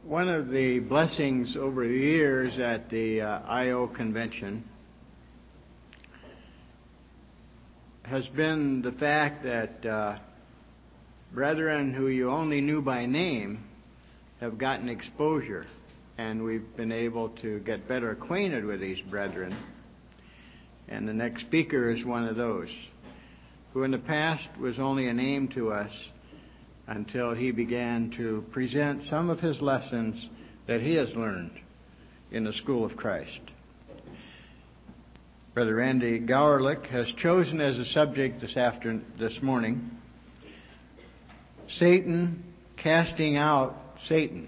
One of the blessings over the years at the IO convention has been the fact that brethren who you only knew by name have gotten exposure, and we've been able to get better acquainted with these brethren. And the next speaker is one of those, who in the past was only a name to us until he began to present some of his lessons that he has learned in the School of Christ. Brother Randy Gowerlich has chosen as a subject this morning, Satan casting out Satan,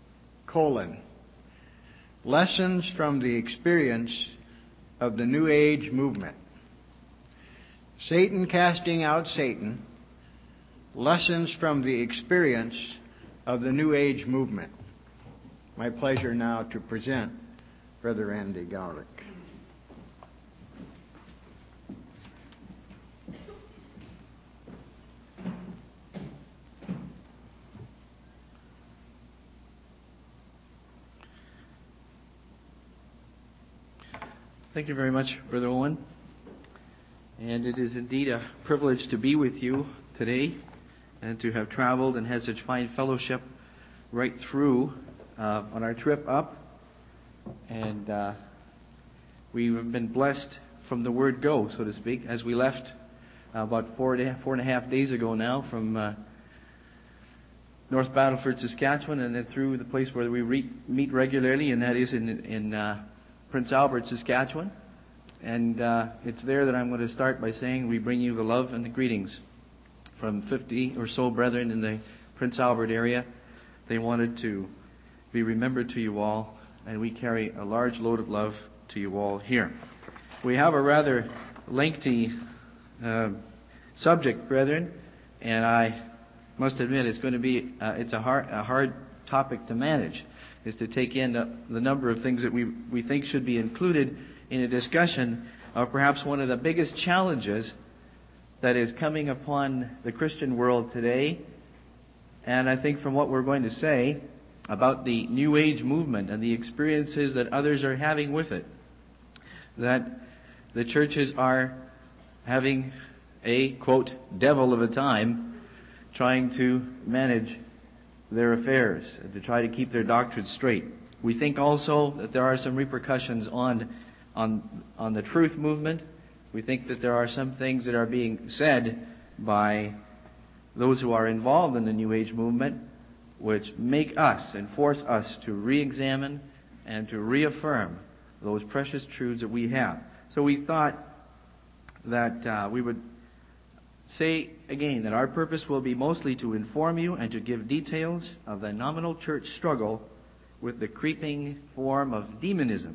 lessons from the experience of the New Age movement. Satan casting out Satan, lessons from the experience of the New Age movement. My pleasure now to present Brother Randy Gowerlich. Thank you very much, Brother Owen. And it is indeed a privilege to be with you today and to have traveled and had such fine fellowship right through on our trip up. And we have been blessed from the word go, so to speak, as we left about 4.5 days ago now from North Battleford, Saskatchewan, and then through the place where we meet regularly, and that is in Prince Albert, Saskatchewan. And it's there that I'm going to start by saying we bring you the love and the greetings from 50 or so brethren in the Prince Albert area. They wanted to be remembered to you all, and we carry a large load of love to you all here. We have a rather lengthy subject, brethren, and I must admit it's going to be it's a hard topic to manage, is to take in the number of things that we think should be included in a discussion of perhaps one of the biggest challenges that is coming upon the Christian world today. And I think from what we're going to say about the New Age movement and the experiences that others are having with it, that the churches are having a, quote, devil of a time trying to manage their affairs and to try to keep their doctrines straight. We think also that there are some repercussions on the truth movement. We think that there are some things that are being said by those who are involved in the New Age movement which make us and force us to re-examine and to reaffirm those precious truths that we have. So we thought that we would say again that our purpose will be mostly to inform you and to give details of the nominal church struggle with the creeping form of demonism,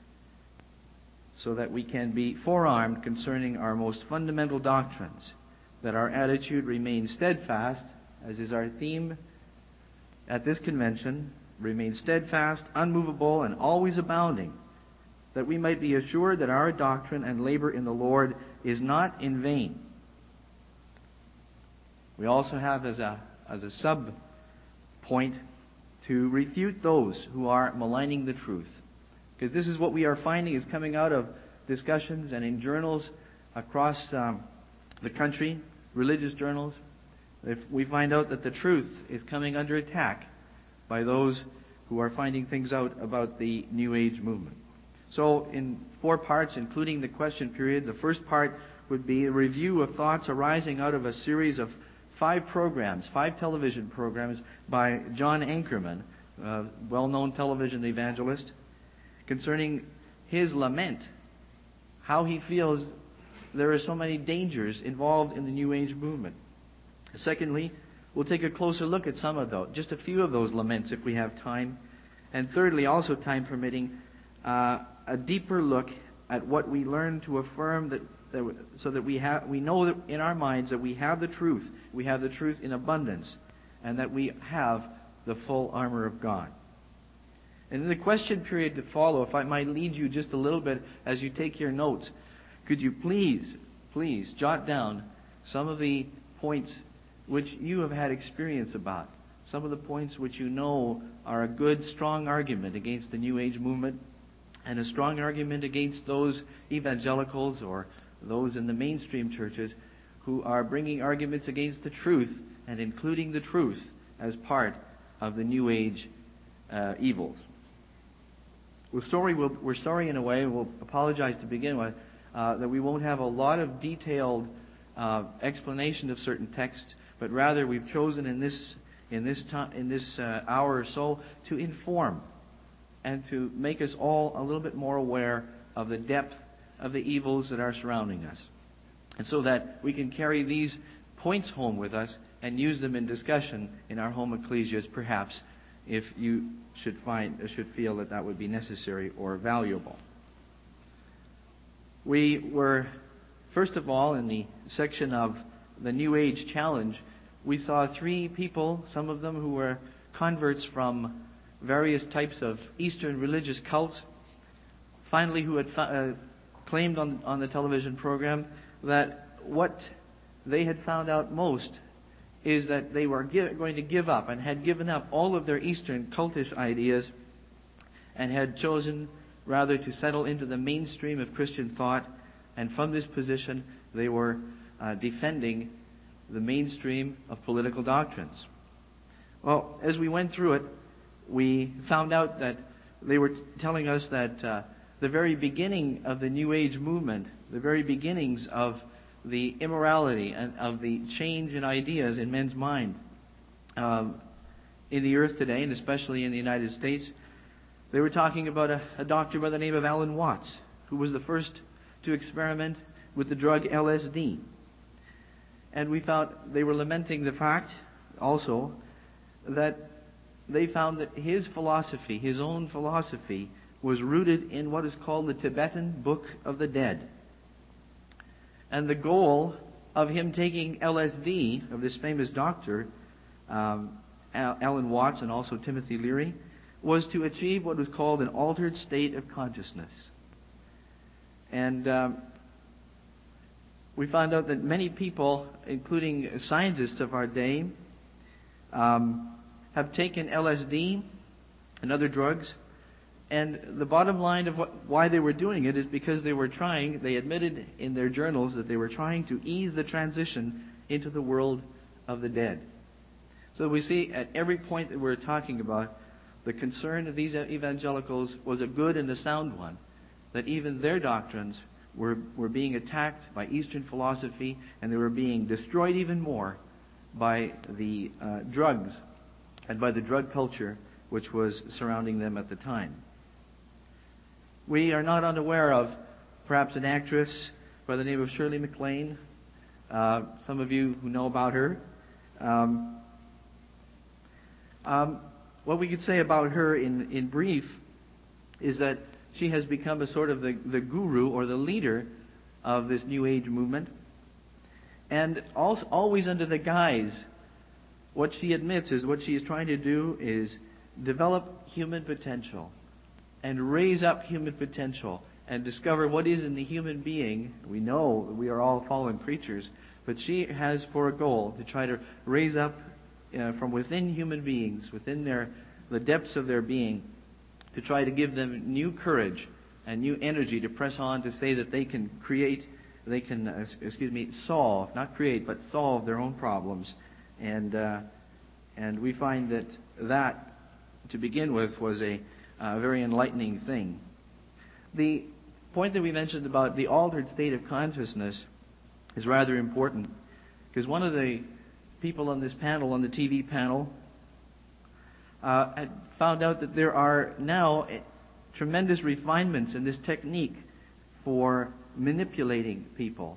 so that we can be forearmed concerning our most fundamental doctrines, that our attitude remains steadfast, as is our theme at this convention, remain steadfast, unmovable, and always abounding, that we might be assured that our doctrine and labor in the Lord is not in vain. We also have as a sub-point to refute those who are maligning the truth. Because this is what we are finding is coming out of discussions and in journals across the country, religious journals. If we find out that the truth is coming under attack by those who are finding things out about the New Age movement. So in 4 parts, including the question period, the first part would be a review of thoughts arising out of a series of 5 television programs by John Ankerman, a well-known television evangelist, concerning his lament, how he feels there are so many dangers involved in the New Age movement. Secondly, we'll take a closer look at some of those, just a few of those laments if we have time. And thirdly, also time permitting, a deeper look at what we learn to affirm so that we know that in our minds that we have the truth in abundance, and that we have the full armor of God. And in the question period to follow, if I might lead you just a little bit as you take your notes, could you please jot down some of the points which you have had experience about, some of the points which you know are a good, strong argument against the New Age movement and a strong argument against those evangelicals or those in the mainstream churches who are bringing arguments against the truth and including the truth as part of the New Age evils. We're sorry in a way, we'll apologize to begin with, that we won't have a lot of detailed explanation of certain texts, but rather we've chosen in this hour or so to inform and to make us all a little bit more aware of the depth of the evils that are surrounding us, and so that we can carry these points home with us and use them in discussion in our home ecclesias, perhaps, if you should feel that would be necessary or valuable. We were, first of all, in the section of the New Age Challenge, we saw 3 people, some of them who were converts from various types of Eastern religious cults, finally who had claimed on the television program that what they had found out most is that they were going to give up and had given up all of their Eastern cultish ideas and had chosen rather to settle into the mainstream of Christian thought, and from this position they were defending the mainstream of political doctrines. Well, as we went through it, we found out that they were telling us that the very beginning of the New Age movement, the very beginnings of the immorality and of the change in ideas in men's mind in the earth today, and especially in the United States, they were talking about a doctor by the name of Alan Watts, who was the first to experiment with the drug LSD. And we found they were lamenting the fact also that they found that his philosophy, his own philosophy, was rooted in what is called the Tibetan Book of the Dead. And the goal of him taking LSD, of this famous doctor, Alan Watts and also Timothy Leary, was to achieve what was called an altered state of consciousness. And we found out that many people, including scientists of our day, have taken LSD and other drugs. And the bottom line of why they were doing it is because they admitted in their journals that they were trying to ease the transition into the world of the dead. So we see at every point that we're talking about, the concern of these evangelicals was a good and a sound one, that even their doctrines were being attacked by Eastern philosophy, and they were being destroyed even more by the drugs and by the drug culture which was surrounding them at the time. We are not unaware of perhaps an actress by the name of Shirley MacLaine. Some of you who know about her. What we could say about her in brief is that she has become a sort of the guru or the leader of this New Age movement. And also, always under the guise, what she admits is what she is trying to do is develop human potential and raise up human potential and discover what is in the human being. We know we are all fallen creatures, but she has for a goal to try to raise up from within human beings, within the depths of their being, to try to give them new courage and new energy to press on, to say that they can solve, not create, but solve their own problems. And we find that to begin with was a very enlightening thing. The point that we mentioned about the altered state of consciousness is rather important, because one of the people on this panel, on the TV panel, had found out that there are now tremendous refinements in this technique for manipulating people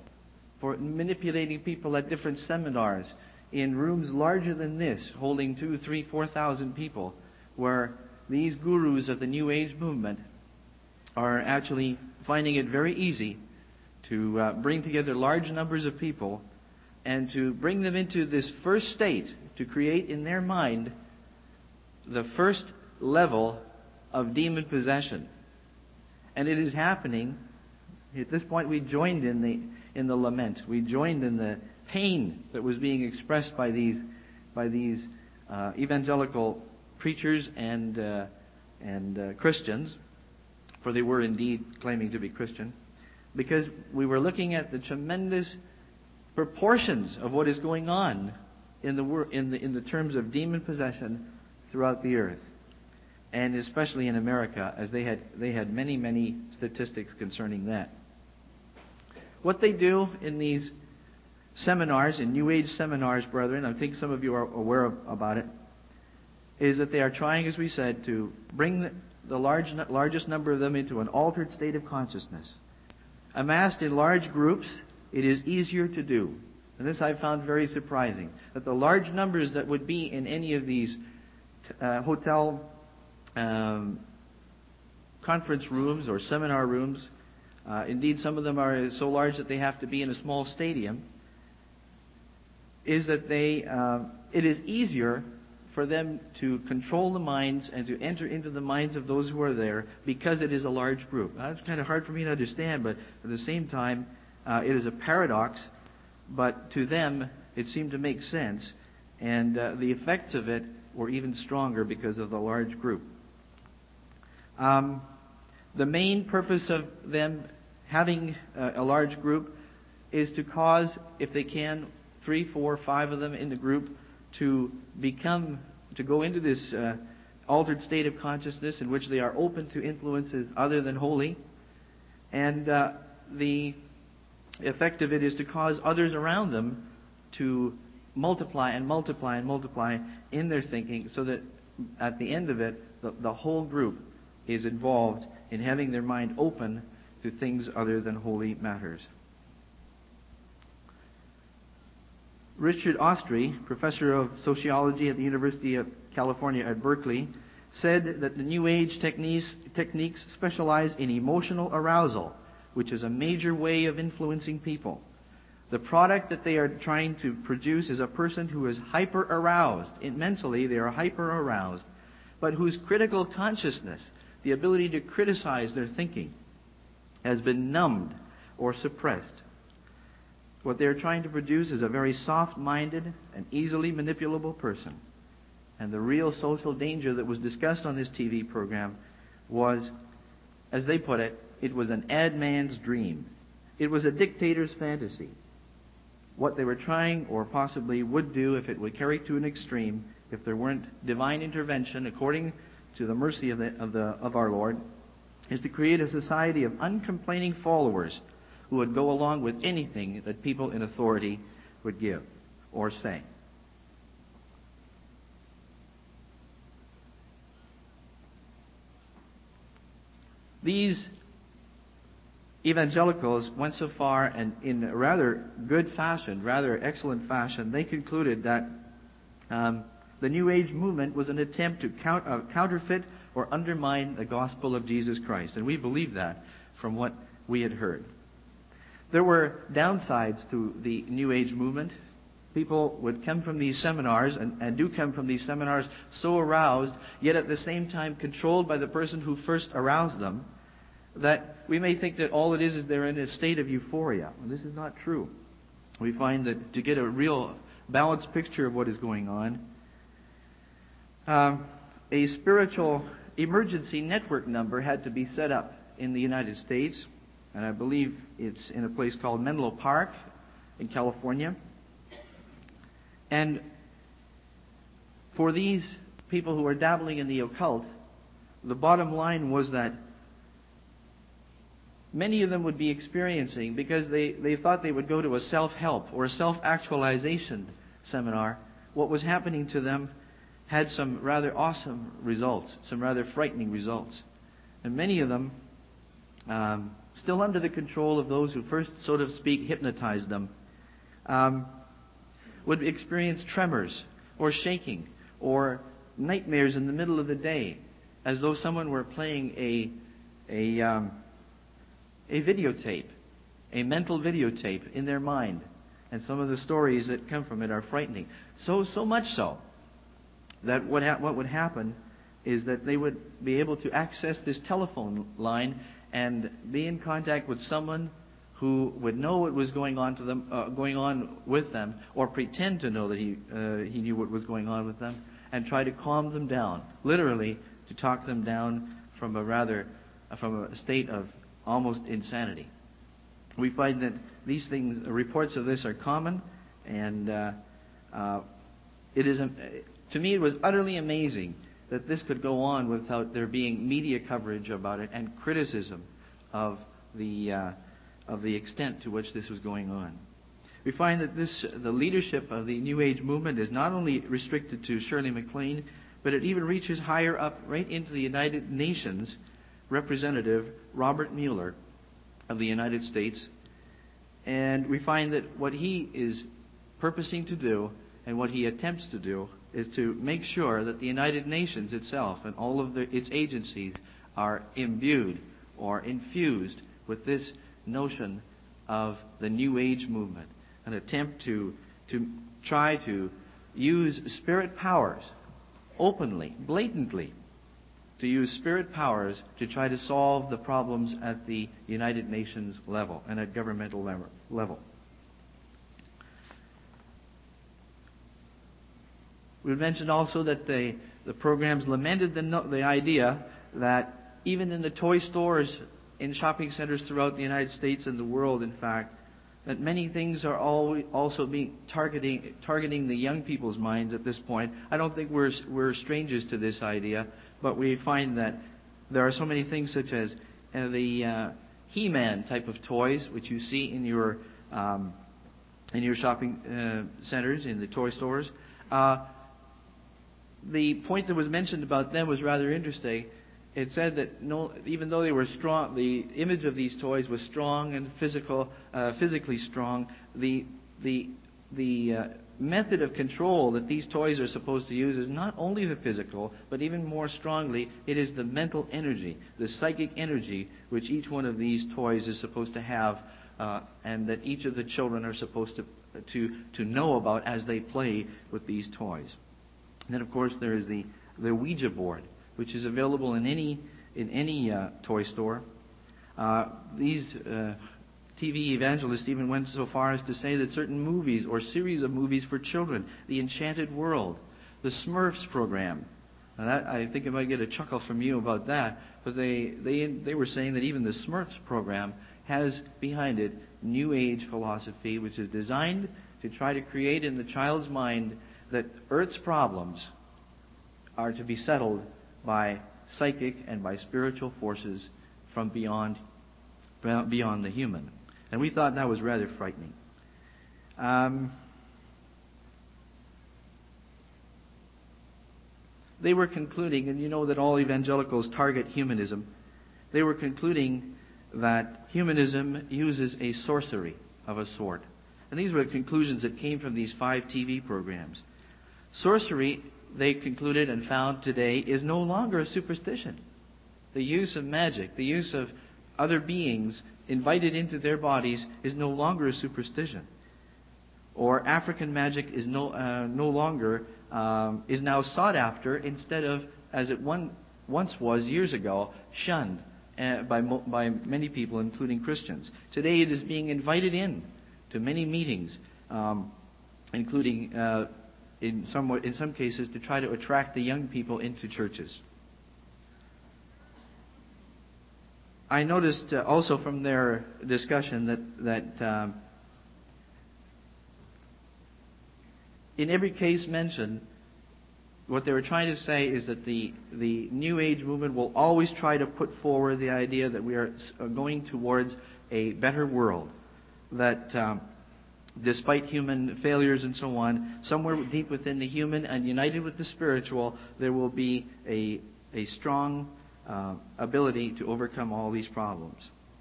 at different seminars in rooms larger than this, holding 2,000, 3,000, 4,000 people, where these gurus of the New Age movement are actually finding it very easy to bring together large numbers of people and to bring them into this first state, to create in their mind the first level of demon possession. And it is happening. At this point, we joined in the lament. We joined in the pain that was being expressed by these evangelical preachers and Christians, for they were indeed claiming to be Christian, because we were looking at the tremendous proportions of what is going on in the terms of demon possession throughout the earth, and especially in America, as they had many statistics concerning that. What they do in these seminars, in New Age seminars, brethren, I think some of you are aware about it, is that they are trying, as we said, to bring the largest number of them into an altered state of consciousness. Amassed in large groups, it is easier to do. And this I found very surprising, that the large numbers that would be in any of these hotel conference rooms or seminar rooms, indeed some of them are so large that they have to be in a small stadium, is that it is easier for them to control the minds and to enter into the minds of those who are there because it is a large group. Now, that's kind of hard for me to understand, but at the same time, it is a paradox, but to them it seemed to make sense, and the effects of it were even stronger because of the large group. The main purpose of them having a large group is to cause, if they can, 3, 4, 5 of them in the group to go into this altered state of consciousness in which they are open to influences other than holy. And the effect of it is to cause others around them to multiply and multiply and multiply in their thinking, so that at the end of it, the whole group is involved in having their mind open to things other than holy matters. Richard Ostry, professor of sociology at the University of California at Berkeley, said that the New Age techniques specialize in emotional arousal, which is a major way of influencing people. The product that they are trying to produce is a person who is hyper-aroused. Mentally, they are hyper-aroused, but whose critical consciousness, the ability to criticize their thinking, has been numbed or suppressed. What they are trying to produce is a very soft-minded and easily manipulable person. And the real social danger that was discussed on this TV program was, as they put it, it was an ad man's dream. It was a dictator's fantasy. What they were trying, or possibly would do if it would carry to an extreme, if there weren't divine intervention according to the mercy of our Lord, is to create a society of uncomplaining followers who would go along with anything that people in authority would give or say. These evangelicals went so far, and in a rather good fashion, rather excellent fashion, they concluded that the New Age movement was an attempt to counterfeit or undermine the gospel of Jesus Christ. And we believe that from what we had heard. There were downsides to the New Age movement. People would come from these seminars, and do come from these seminars, so aroused, yet at the same time controlled by the person who first aroused them, that we may think that all it is they're in a state of euphoria. And this is not true. We find that to get a real balanced picture of what is going on, a spiritual emergency network number had to be set up in the United States, and I believe it's in a place called Menlo Park in California. And for these people who are dabbling in the occult, the bottom line was that many of them would be experiencing, because they thought they would go to a self-help or a self-actualization seminar, what was happening to them had some rather awesome results, some rather frightening results. And many of them, still under the control of those who first, so to speak, hypnotized them, would experience tremors or shaking or nightmares in the middle of the day, as though someone were playing a videotape, a mental videotape in their mind. And some of the stories that come from it are frightening. So much so that what would happen is that they would be able to access this telephone line and be in contact with someone who would know what was going on with them, or pretend to know that he knew what was going on with them, and try to calm them down, literally to talk them down from a state of almost insanity. We find that these things, reports of this are common, and to me it was utterly amazing that this could go on without there being media coverage about it and criticism of the extent to which this was going on. We find that the leadership of the New Age movement is not only restricted to Shirley MacLaine, but it even reaches higher up, right into the United Nations representative Robert Mueller of the United States. And we find that what he is purposing to do and what he attempts to do is to make sure that the United Nations itself and all of its agencies are imbued or infused with this notion of the New Age movement, an attempt to try to use spirit powers openly, blatantly, to use spirit powers to try to solve the problems at the United Nations level and at governmental level. We mentioned also that the programs lamented the idea that even in the toy stores in shopping centers throughout the United States and the world, in fact, that many things are also being targeting the young people's minds at this point. I don't think we're strangers to this idea, but we find that there are so many things such as the He-Man type of toys, which you see in your shopping centers, in the toy stores. The point that was mentioned about them was rather interesting. It said that even though they were strong, the image of these toys was strong and physically strong. The method of control that these toys are supposed to use is not only the physical, but even more strongly, it is the mental energy, the psychic energy, which each one of these toys is supposed to have, and that each of the children are supposed to know about as they play with these toys. And then, of course, there is the Ouija board, which is available in any toy store. These TV evangelists even went so far as to say that certain movies or series of movies for children, The Enchanted World, the Smurfs program, now that, I think I might get a chuckle from you about that, but they were saying that even the Smurfs program has behind it New Age philosophy, which is designed to try to create in the child's mind that Earth's problems are to be settled by psychic and by spiritual forces from beyond the human. And we thought that was rather frightening. They were concluding, and you know that all evangelicals target humanism, they were concluding that humanism uses a sorcery of a sort. And these were the conclusions that came from these 5 TV programs. Sorcery, they concluded and found today, is no longer a superstition. The use of magic, the use of other beings invited into their bodies is no longer a superstition. Or African magic is no longer is now sought after instead of, as it once was years ago, shunned by many people, including Christians. Today it is being invited in to many meetings, including in some cases to try to attract the young people into churches. I noticed also from their discussion that in every case mentioned, what they were trying to say is that the New Age movement will always try to put forward the idea that we are going towards a better world, that despite human failures and so on, somewhere deep within the human and united with the spiritual, there will be a strong ability to overcome all these problems.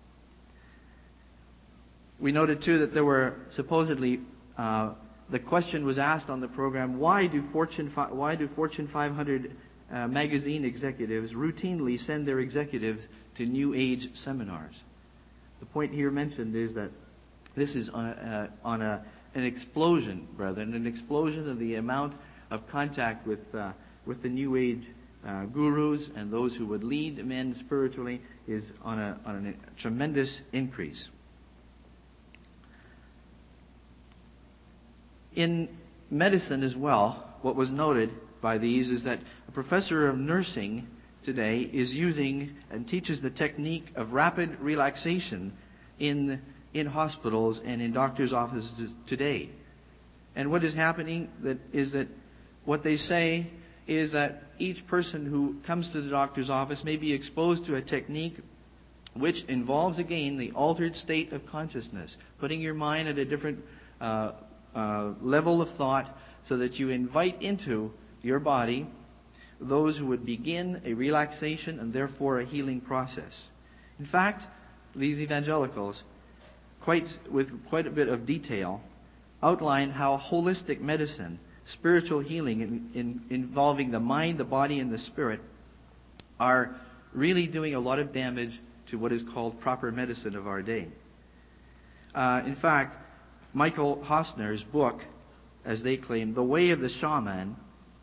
We noted too that there were supposedly the question was asked on the program: why do Fortune 500 magazine executives routinely send their executives to New Age seminars? The point here mentioned is that this is on an explosion, brethren, an explosion of the amount of contact with the New Age gurus and those who would lead men spiritually is on a tremendous increase. In medicine as well, what was noted by these is that a professor of nursing today is using and teaches the technique of rapid relaxation in hospitals and in doctors' offices today. And what is happening is that what they say is that each person who comes to the doctor's office may be exposed to a technique which involves, again, the altered state of consciousness, putting your mind at a different level of thought so that you invite into your body those who would begin a relaxation and therefore a healing process. In fact, these evangelicals, with quite a bit of detail, outline how holistic medicine, spiritual healing involving the mind, the body, and the spirit are really doing a lot of damage to what is called proper medicine of our day. In fact, Michael Hostner's book, as they claim, The Way of the Shaman,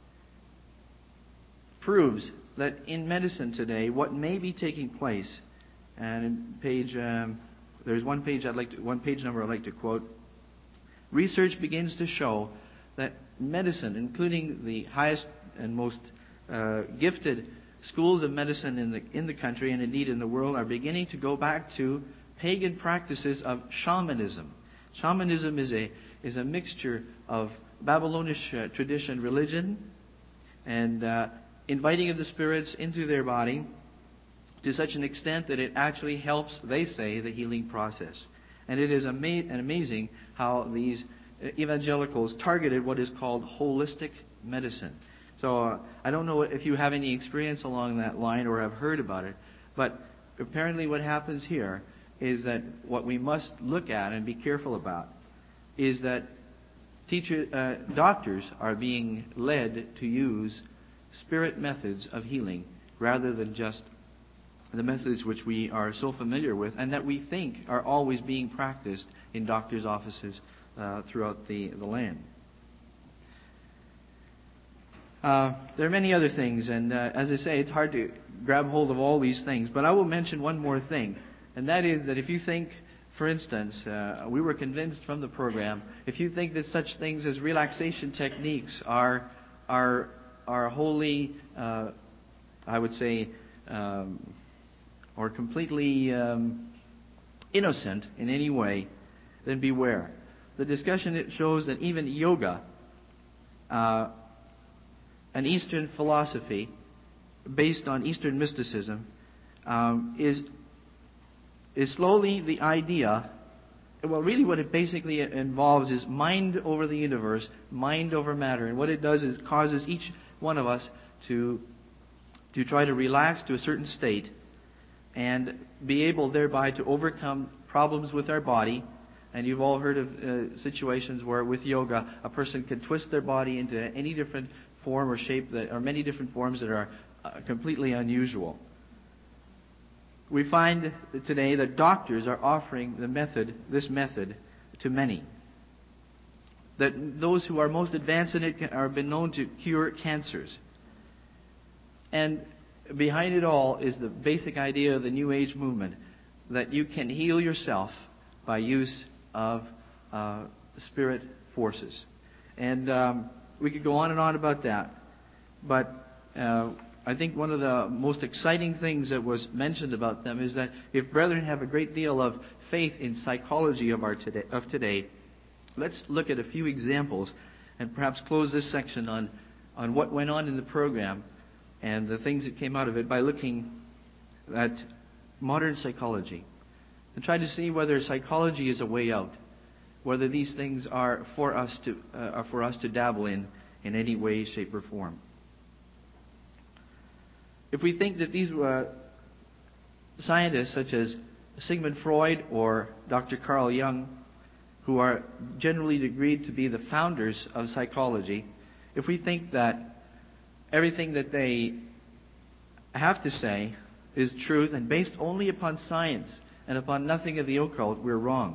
proves that in medicine today, what may be taking place, and there's one page number I'd like to quote. Research begins to show that medicine, including the highest and most gifted schools of medicine in the country and indeed in the world, are beginning to go back to pagan practices of shamanism. Shamanism is a mixture of Babylonish tradition, religion, and inviting of the spirits into their body to such an extent that it actually helps, they say, the healing process. And it is amazing how these evangelicals targeted what is called holistic medicine. So I don't know if you have any experience along that line or have heard about it, but apparently what happens here is that what we must look at and be careful about is that doctors are being led to use spirit methods of healing rather than just the methods which we are so familiar with and that we think are always being practiced in doctors' offices throughout the land. There are many other things, and as I say, it's hard to grab hold of all these things, but I will mention one more thing, and that is that if you think, for instance, we were convinced from the program, if you think that such things as relaxation techniques are wholly, I would say, or completely innocent in any way, then beware. The discussion, it shows that even yoga, an Eastern philosophy based on Eastern mysticism, is slowly the idea. Well, really what it basically involves is mind over the universe, mind over matter. And what it does is causes each one of us to try to relax to a certain state and be able thereby to overcome problems with our body. And you've all heard of situations where with yoga a person can twist their body into any different form or shape or many different forms that are completely unusual. We find today that doctors are offering this method to many. That those who are most advanced in it are been known to cure cancers. And behind it all is the basic idea of the New Age movement, that you can heal yourself by use of spirit forces. And we could go on and on about that. But I think one of the most exciting things that was mentioned about them is that if brethren have a great deal of faith in psychology of today, let's look at a few examples and perhaps close this section on what went on in the program and the things that came out of it by looking at modern psychology and try to see whether psychology is a way out, whether these things are for us to dabble in any way, shape, or form. If we think that these scientists such as Sigmund Freud or Dr. Carl Jung, who are generally agreed to be the founders of psychology, if we think that everything that they have to say is truth and based only upon science and upon nothing of the occult, we're wrong.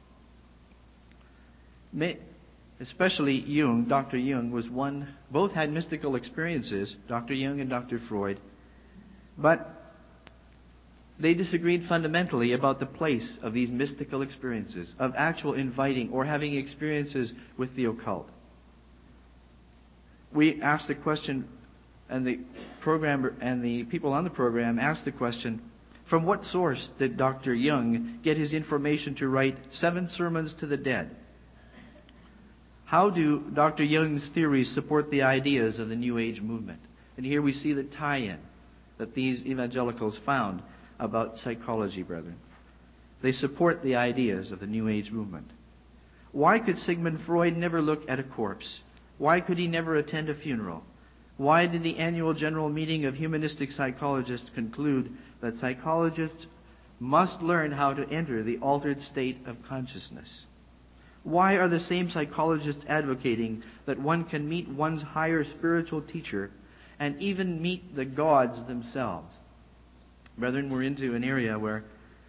Especially Jung, Dr. Jung was one, both had mystical experiences, Dr. Jung and Dr. Freud, but they disagreed fundamentally about the place of these mystical experiences, of actual inviting or having experiences with the occult. we asked the question, and the programmer and the people on the program asked the question, from what source did Dr. Young get his information to write 7 sermons to the dead? How do Dr. Young's theories support the ideas of the New Age movement? And here we see the tie-in that these evangelicals found about psychology, brethren. They support the ideas of the New Age movement. Why could Sigmund Freud never look at a corpse? Why could he never attend a funeral? Why did the annual general meeting of humanistic psychologists conclude that psychologists must learn how to enter the altered state of consciousness? Why are the same psychologists advocating that one can meet one's higher spiritual teacher and even meet the gods themselves? Brethren, we're into an area where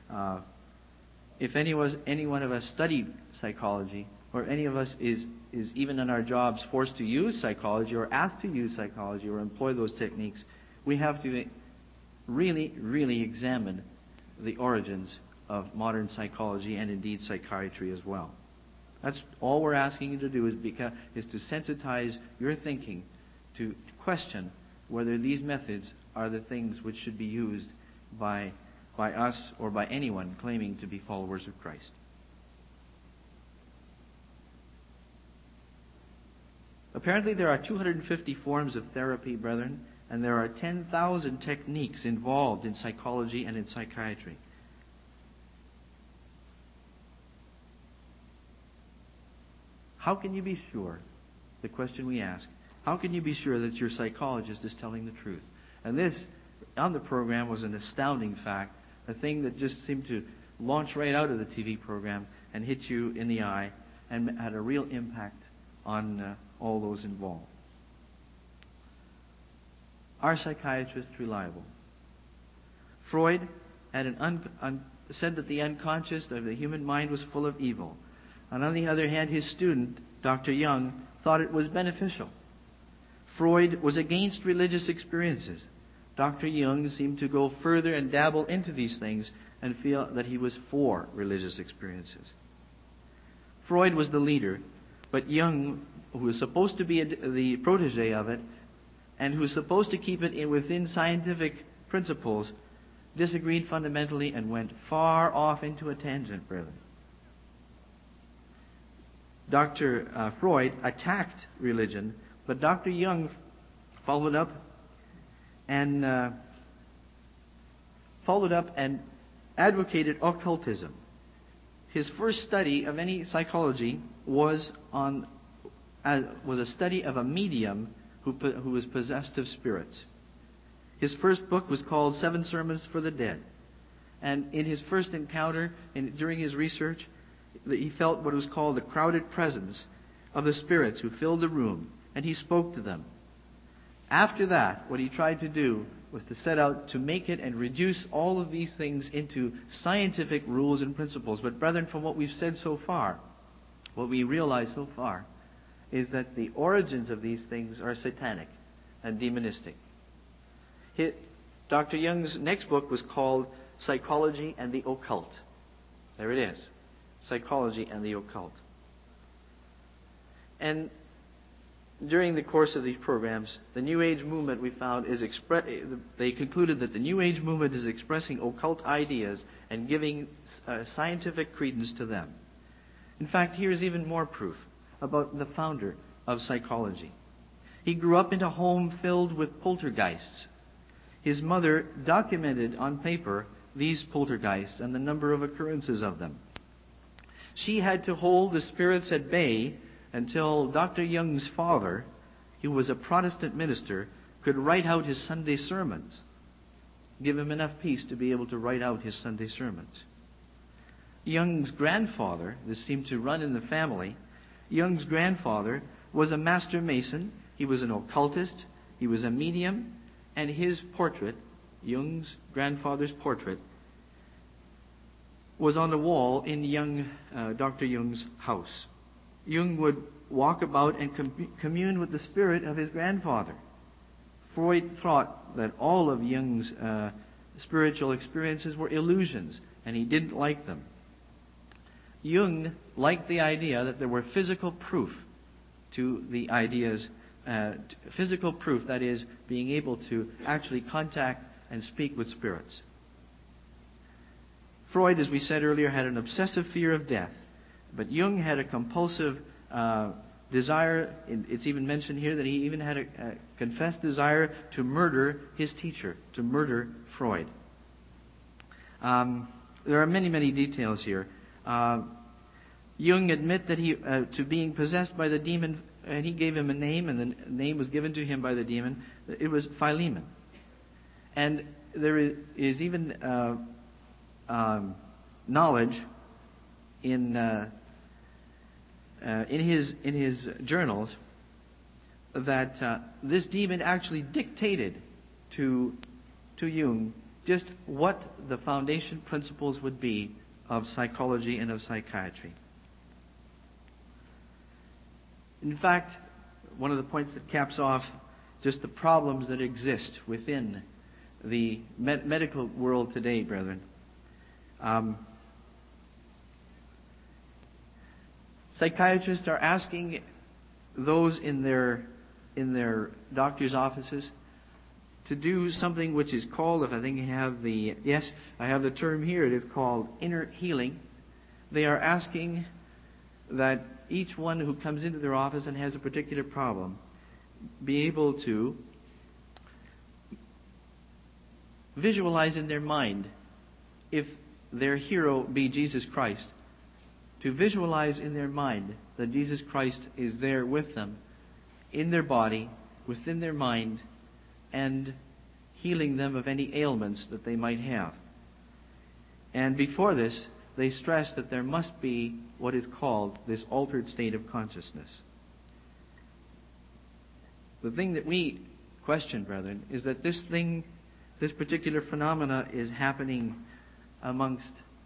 if any one of us studied psychology, or any of us is even in our jobs forced to use psychology or asked to use psychology or employ those techniques, we have to really, really examine the origins of modern psychology and indeed psychiatry as well. That's all we're asking you to do is to sensitize your thinking to question whether these methods are the things which should be used by us or by anyone claiming to be followers of Christ. Apparently there are 250 forms of therapy, brethren, and there are 10,000 techniques involved in psychology and in psychiatry. How can you be sure, the question we ask, how can you be sure that your psychologist is telling the truth? And this, on the program, was an astounding fact, a thing that just seemed to launch right out of the TV program and hit you in the eye and had a real impact on all those involved. Are psychiatrists reliable? Freud had said that the unconscious of the human mind was full of evil. And on the other hand, his student, Dr. Young, thought it was beneficial. Freud was against religious experiences. Dr. Young seemed to go further and dabble into these things and feel that he was for religious experiences. Freud was the leader, but Young, who was supposed to be the protege of it, and who was supposed to keep it within scientific principles, disagreed fundamentally and went far off into a tangent, brethren. Dr. Freud attacked religion, but Dr. Young followed up and advocated occultism. His first study of any psychology was a study of a medium who was possessed of spirits. His first book was called 7 Sermons for the Dead. And in his first encounter, during his research, he felt what was called the crowded presence of the spirits who filled the room, and he spoke to them. After that, what he tried to do was to set out to make it and reduce all of these things into scientific rules and principles. But brethren, from what we've said so far, what we realize so far, is that the origins of these things are satanic and demonistic. Dr. Young's next book was called Psychology and the Occult. There it is. Psychology and the Occult. And during the course of these programs, the New Age movement, we found, they concluded that the New Age movement is expressing occult ideas and giving scientific credence to them. In fact, here's even more proof about the founder of psychology. He grew up in a home filled with poltergeists. His mother documented on paper these poltergeists and the number of occurrences of them. She had to hold the spirits at bay until Dr. Young's father, who was a Protestant minister, could write out his Sunday sermons. Give him enough peace to be able to write out his Sunday sermons. Young's grandfather, this seemed to run in the family, Young's grandfather was a master mason, he was an occultist, he was a medium, and his portrait, Young's grandfather's portrait, was on the wall in Dr. Young's house. Jung would walk about and commune with the spirit of his grandfather. Freud thought that all of Jung's spiritual experiences were illusions, and he didn't like them. Jung liked the idea that there were physical proof to the ideas physical proof, that is, being able to actually contact and speak with spirits. Freud, as we said earlier, had an obsessive fear of death, but Jung had a compulsive desire. It's even mentioned here that he even had a confessed desire to murder his teacher, to murder Freud. There are many, many details here. Jung admit that he to being possessed by the demon, and he gave him a name, and the name was given to him by the demon. It was Philemon. And there is even knowledge in his journals that this demon actually dictated to Jung just what the foundation principles would be of psychology and of psychiatry. In fact, one of the points that caps off just the problems that exist within the medical world today, brethren. Psychiatrists are asking those in their doctor's offices to do something which is called, if I think I have the term here, it is called inner healing. They are asking that each one who comes into their office and has a particular problem be able to visualize in their mind, if their hero be Jesus Christ, to visualize in their mind that Jesus Christ is there with them, in their body, within their mind, and healing them of any ailments that they might have. And before this, they stress that there must be what is called this altered state of consciousness. The thing that we question, brethren, is that this particular phenomena is happening amongst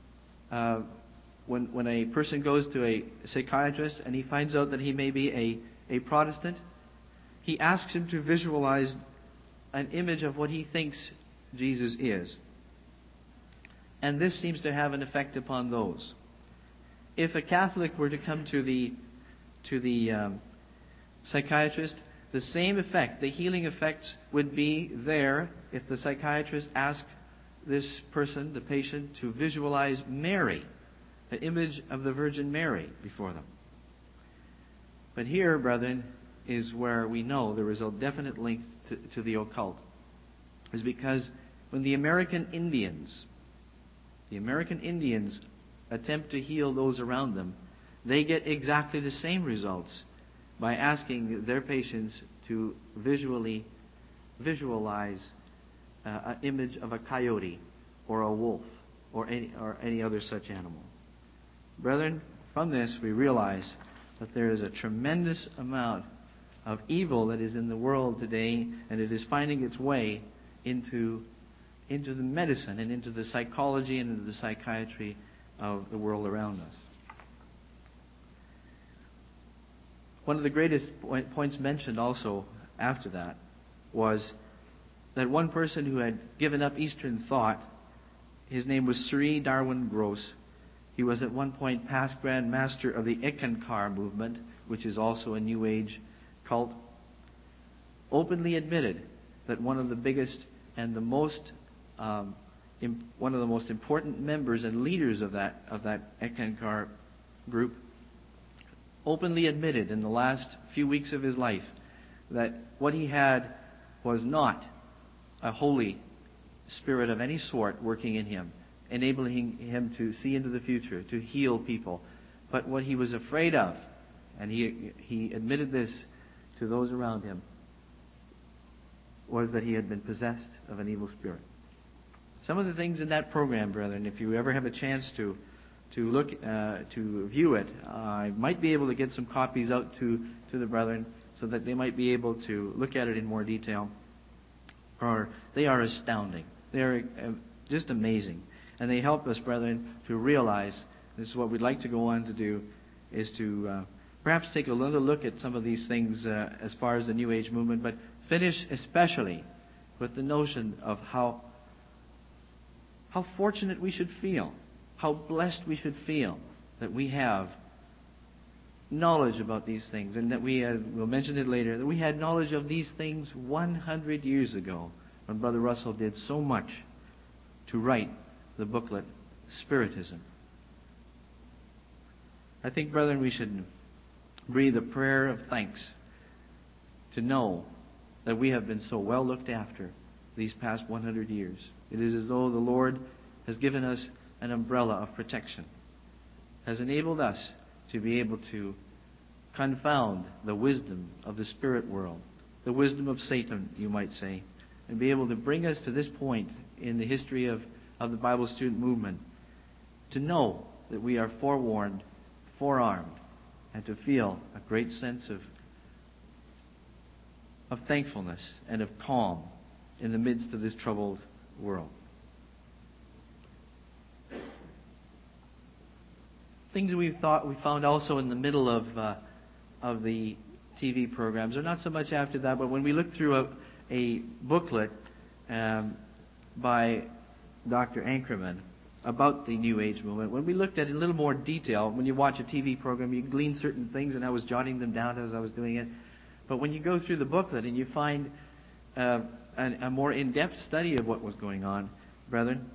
when a person goes to a psychiatrist and he finds out that he may be a Protestant, he asks him to visualize an image of what he thinks Jesus is. And this seems to have an effect upon those. If a Catholic were to come to the psychiatrist, the same effect, the healing effects, would be there if the psychiatrist asked this person, the patient, to visualize Mary, the image of the Virgin Mary before them. But here, brethren, is where we know there is a definite link to the occult. Is because when the American Indians attempt to heal those around them, they get exactly the same results by asking their patients to visualize an image of a coyote or a wolf or any other such animal. Brethren, from this we realize that there is a tremendous amount of evil that is in the world today, and it is finding its way into the medicine and into the psychology and into the psychiatry of the world around us. One of the greatest points mentioned also after that was that one person who had given up Eastern thought, his name was Sri Darwin Gross. He was at one point past Grand Master of the Ekankar movement, which is also a New Age cult, openly admitted that one of the biggest and one of the most important members and leaders of that Ekankar group openly admitted in the last few weeks of his life that what he had was not a holy spirit of any sort working in him, enabling him to see into the future, to heal people. But what he was afraid of, and he admitted this to those around him, was that he had been possessed of an evil spirit. Some of the things in that program, brethren, if you ever have a chance to look to view it, I might be able to get some copies out to the brethren so that they might be able to look at it in more detail. Or they are astounding. They are just amazing, and they help us, brethren, to realize. This is what we'd like to go on to do, is to perhaps take a little look at some of these things as far as the New Age movement, but finish especially with the notion of how fortunate we should feel, how blessed we should feel that we have knowledge about these things, and that we'll mention it later, that we had knowledge of these things 100 years ago when Brother Russell did so much to write the booklet, Spiritism. I think, brethren, we should breathe a prayer of thanks to know that we have been so well looked after these past 100 years. It is as though the Lord has given us an umbrella of protection, has enabled us to be able to confound the wisdom of the spirit world, the wisdom of Satan, you might say, and be able to bring us to this point in the history of the Bible student movement, to know that we are forewarned, forearmed, and to feel a great sense of thankfulness and of calm in the midst of this troubled world. Things that we found also in the middle of the TV programs, or not so much after that, but when we looked through a booklet by Dr. Ankerman about the New Age movement, when we looked at it in a little more detail, when you watch a TV program, you glean certain things, and I was jotting them down as I was doing it. But when you go through the booklet and you find a more in-depth study of what was going on, brethren,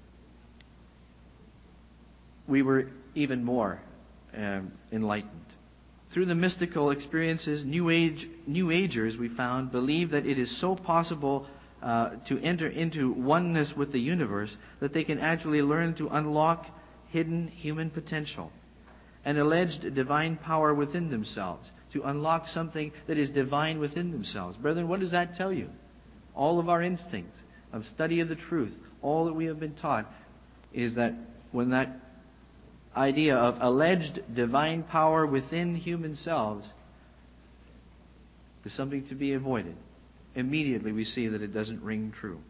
we were even more enlightened. Through the mystical experiences, New Agers, we found, believe that it is so possible to enter into oneness with the universe that they can actually learn to unlock hidden human potential, an alleged divine power within themselves, to unlock something that is divine within themselves. Brethren, what does that tell you? All of our instincts of study of the truth, all that we have been taught, is that when that idea of alleged divine power within human selves is something to be avoided, immediately we see that it doesn't ring true.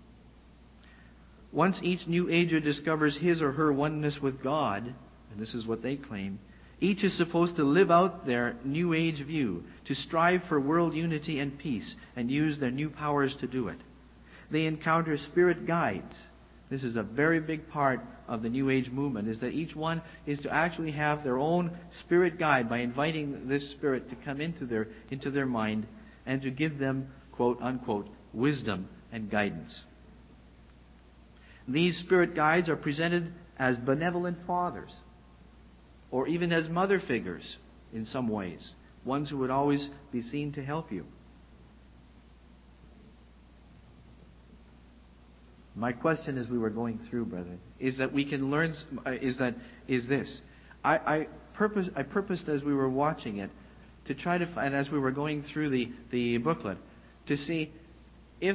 Once each New Ager discovers his or her oneness with God, and this is what they claim, each is supposed to live out their New Age view, to strive for world unity and peace, and use their new powers to do it. They encounter spirit guides. This is a very big part of the New Age movement, is that each one is to actually have their own spirit guide by inviting this spirit to come into their mind and to give them, quote unquote, wisdom and guidance. These spirit guides are presented as benevolent fathers, or even as mother figures in some ways, ones who would always be seen to help you. My question as we were going through, brethren, is that we can learn, is this. I purposed as we were watching it to try to find, as we were going through the booklet, to see if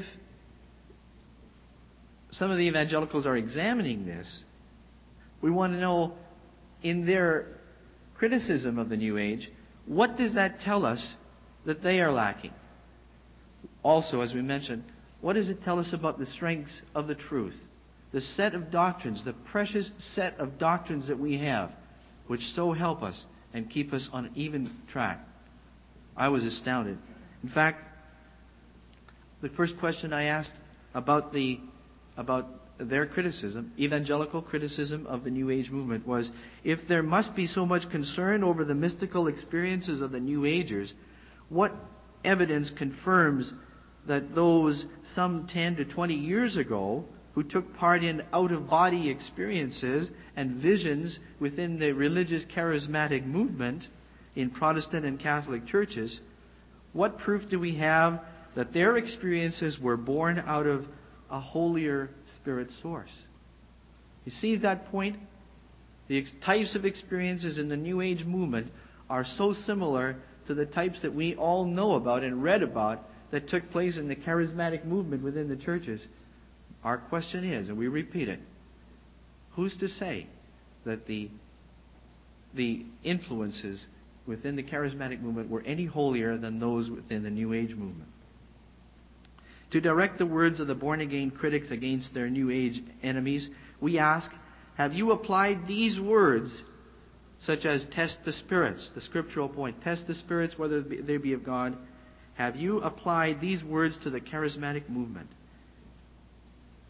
some of the evangelicals are examining this. We want to know, in their criticism of the New Age, what does that tell us that they are lacking? Also, as we mentioned, what does it tell us about the strengths of the truth? The set of doctrines, the precious set of doctrines that we have, which so help us and keep us on an even track. I was astounded. In fact, the first question I asked about their criticism, evangelical criticism of the New Age movement, was, if there must be so much concern over the mystical experiences of the New Agers, what evidence confirms that those some 10 to 20 years ago who took part in out-of-body experiences and visions within the religious charismatic movement in Protestant and Catholic churches, what proof do we have that their experiences were born out of a holier spirit source? You see that point? The types of experiences in the New Age movement are so similar to the types that we all know about and read about that took place in the charismatic movement within the churches. Our question is, and we repeat it, who's to say that the influences within the charismatic movement were any holier than those within the New Age movement? To direct the words of the born-again critics against their New Age enemies, we ask, have you applied these words, such as test the spirits, the scriptural point, test the spirits whether they be of God? Have you applied these words to the charismatic movement?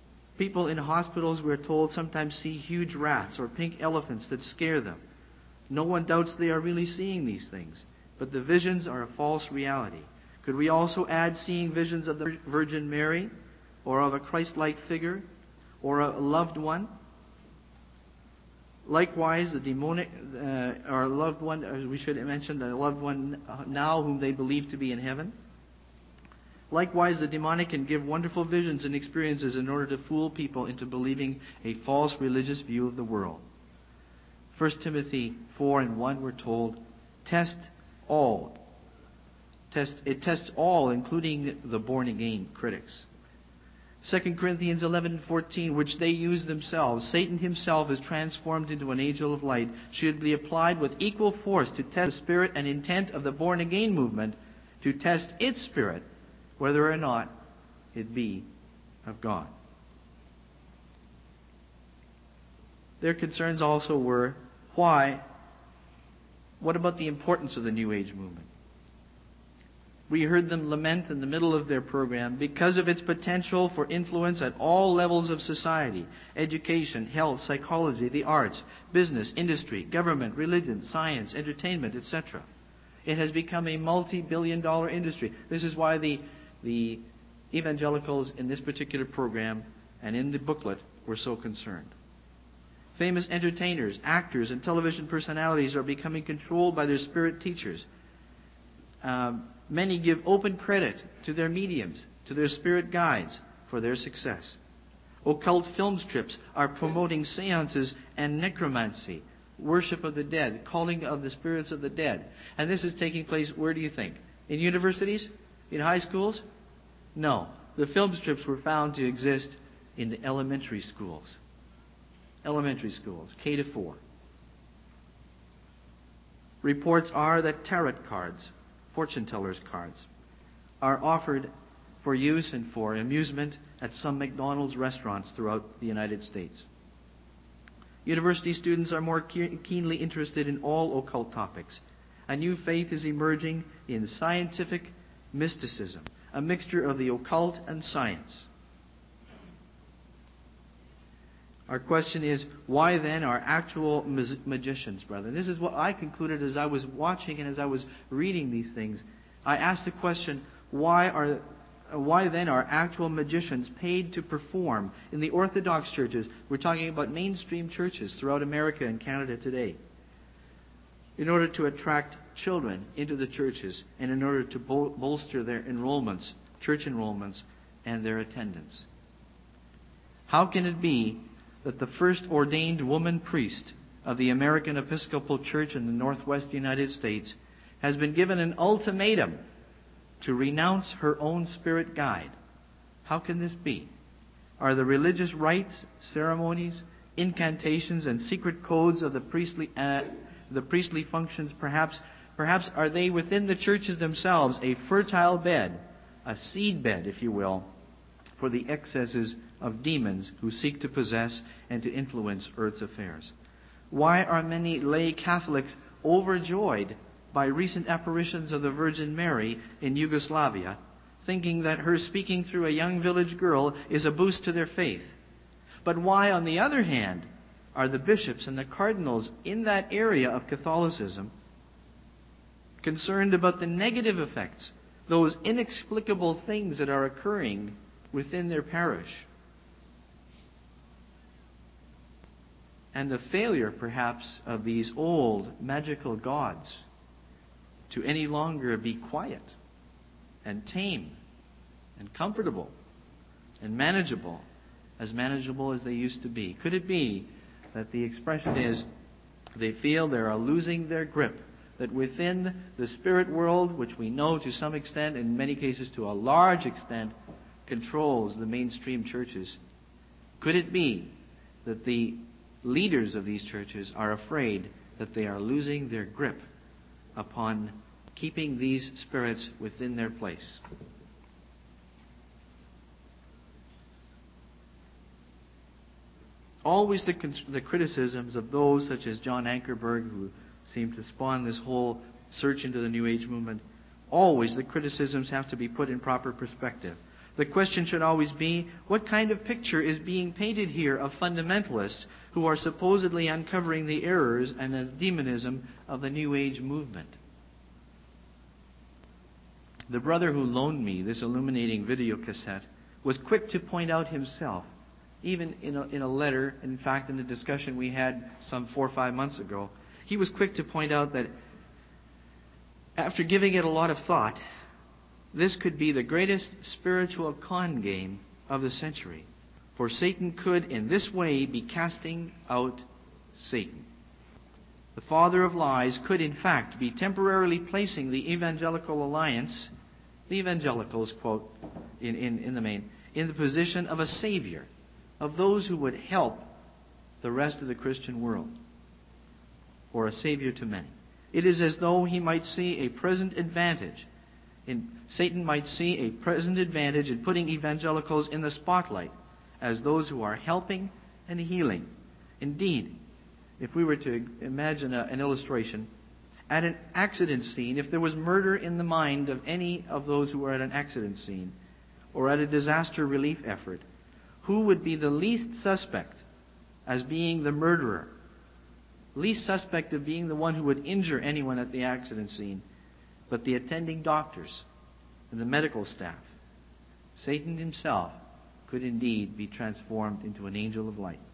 People in hospitals, we're told, sometimes see huge rats or pink elephants that scare them. No one doubts they are really seeing these things, but the visions are a false reality. Could we also add seeing visions of the Virgin Mary, or of a Christ-like figure, or a loved one? Likewise, the demonic, or loved one, as we should mention, the loved one now whom they believe to be in heaven. Likewise, the demonic can give wonderful visions and experiences in order to fool people into believing a false religious view of the world. 1 Timothy 4:1, we're told, test all. It tests all, including the born-again critics. 2 Corinthians 11:14, which they use themselves. Satan himself is transformed into an angel of light, should be applied with equal force to test the spirit and intent of the born-again movement, to test its spirit, whether or not it be of God. Their concerns also were, what about the importance of the New Age movement? We heard them lament in the middle of their program because of its potential for influence at all levels of society: education, health, psychology, the arts, business, industry, government, religion, science, entertainment, etc. It has become a multi-billion-dollar industry. This is why the evangelicals in this particular program and in the booklet were so concerned. Famous entertainers, actors, and television personalities are becoming controlled by their spirit teachers. Many give open credit to their mediums, to their spirit guides, for their success. Occult film strips are promoting seances and necromancy, worship of the dead, calling of the spirits of the dead. And this is taking place, where do you think? In universities? In high schools? No. The film strips were found to exist in the elementary schools. Elementary schools, K to 4. Reports are that tarot cards, fortune tellers' cards, are offered for use and for amusement at some McDonald's restaurants throughout the United States. University students are more keenly interested in all occult topics. A new faith is emerging in scientific mysticism, a mixture of the occult and science. Our question is, why then are actual magicians, brother? This is what I concluded as I was watching and as I was reading these things. I asked the question, why then are actual magicians paid to perform in the Orthodox churches? We're talking about mainstream churches throughout America and Canada today, in order to attract children into the churches and in order to bolster their enrollments, church enrollments, and their attendance. How can it be that the first ordained woman priest of the American Episcopal Church in the Northwest United States has been given an ultimatum to renounce her own spirit guide? How can this be? Are the religious rites, ceremonies, incantations, and secret codes of the priestly functions perhaps are they within the churches themselves a fertile bed, a seed bed, if you will, for the excesses of demons who seek to possess and to influence earth's affairs? Why are many lay Catholics overjoyed by recent apparitions of the Virgin Mary in Yugoslavia, thinking that her speaking through a young village girl is a boost to their faith? But why, on the other hand, are the bishops and the cardinals in that area of Catholicism concerned about the negative effects, those inexplicable things that are occurring within their parish? And the failure, perhaps, of these old magical gods to any longer be quiet and tame and comfortable and manageable as they used to be. Could it be that the expression is they feel they are losing their grip, that within the spirit world, which we know to some extent, in many cases to a large extent, controls the mainstream churches? Could it be that the leaders of these churches are afraid that they are losing their grip upon keeping these spirits within their place? Always the criticisms of those such as John Ankerberg, who seemed to spawn this whole search into the New Age movement, always the criticisms have to be put in proper perspective. The question should always be, what kind of picture is being painted here of fundamentalists who are supposedly uncovering the errors and the demonism of the New Age movement? The brother who loaned me this illuminating video cassette was quick to point out himself, even in a letter, in fact in the discussion we had some 4 or 5 months ago, he was quick to point out that after giving it a lot of thought, this could be the greatest spiritual con game of the century. For Satan could, in this way, be casting out Satan. The father of lies could, in fact, be temporarily placing the Evangelical Alliance, the evangelicals, quote, in the main, in the position of a savior, of those who would help the rest of the Christian world, or a savior to many. It is as though he might see a present advantage. Satan might see a present advantage in putting evangelicals in the spotlight as those who are helping and healing. Indeed, if we were to imagine an illustration, at an accident scene, if there was murder in the mind of any of those who were at an accident scene or at a disaster relief effort, who would be the least suspect as being the murderer? Least suspect of being the one who would injure anyone at the accident scene, but the attending doctors and the medical staff. Satan himself could indeed be transformed into an angel of light.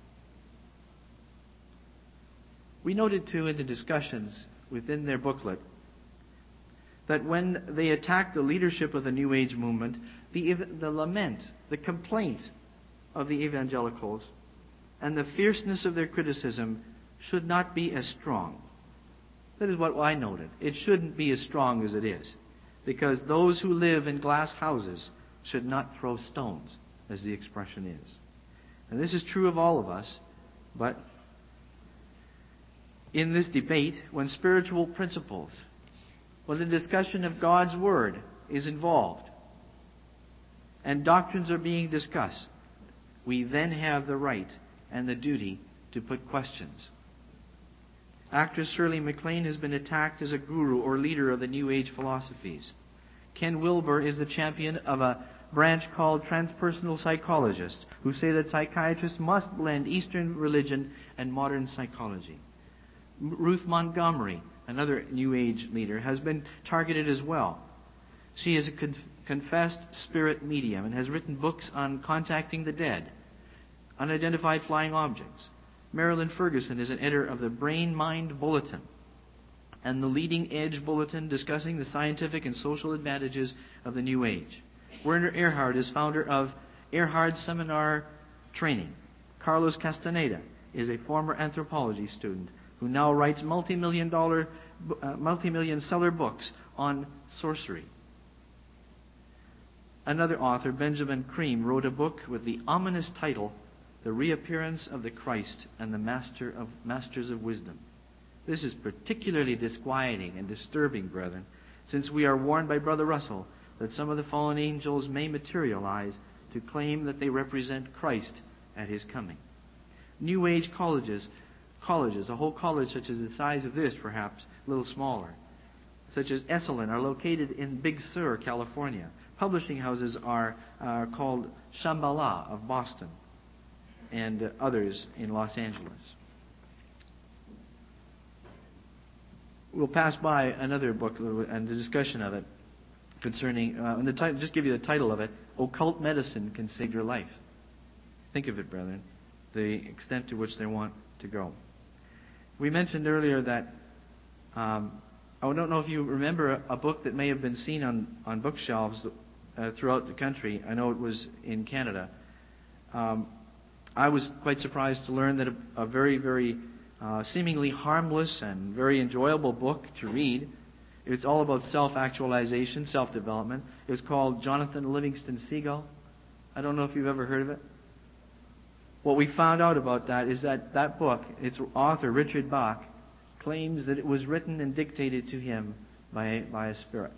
We noted too in the discussions within their booklet that when they attacked the leadership of the New Age movement, the lament, the complaint of the evangelicals, and the fierceness of their criticism should not be as strong. That is what I noted. It shouldn't be as strong as it is, because those who live in glass houses should not throw stones, as the expression is. And this is true of all of us, but in this debate, when spiritual principles, when the discussion of God's Word is involved, and doctrines are being discussed, we then have the right and the duty to put questions. Actress Shirley MacLaine has been attacked as a guru or leader of the New Age philosophies. Ken Wilber is the champion of a branch called transpersonal psychologists, who say that psychiatrists must blend Eastern religion and modern psychology. Ruth Montgomery, another New Age leader, has been targeted as well. She is a confessed spirit medium and has written books on contacting the dead, unidentified flying objects. Marilyn Ferguson is an editor of the Brain Mind Bulletin and the Leading Edge Bulletin discussing the scientific and social advantages of the New Age. Werner Erhard is founder of Erhard Seminar Training. Carlos Castaneda is a former anthropology student who now writes multi-million seller books on sorcery. Another author, Benjamin Cream, wrote a book with the ominous title, The Reappearance of the Christ and the Masters of Wisdom. This is particularly disquieting and disturbing, brethren, since we are warned by Brother Russell that some of the fallen angels may materialize to claim that they represent Christ at His coming. New Age colleges, a whole college such as the size of this, perhaps a little smaller, such as Esalen, are located in Big Sur, California. Publishing houses are called Shambhala of Boston, and others in Los Angeles. We'll pass by another book and the discussion of it concerning, just give you the title of it, Occult Medicine Can Save Your Life. Think of it, brethren, the extent to which they want to go. We mentioned earlier that, I don't know if you remember a book that may have been seen on bookshelves throughout the country. I know it was in Canada. I was quite surprised to learn that a very, very seemingly harmless and very enjoyable book to read. It's all about self-actualization, self-development. It was called Jonathan Livingston Seagull. I don't know if you've ever heard of it. What we found out about that is that book, its author, Richard Bach, claims that it was written and dictated to him by a spirit.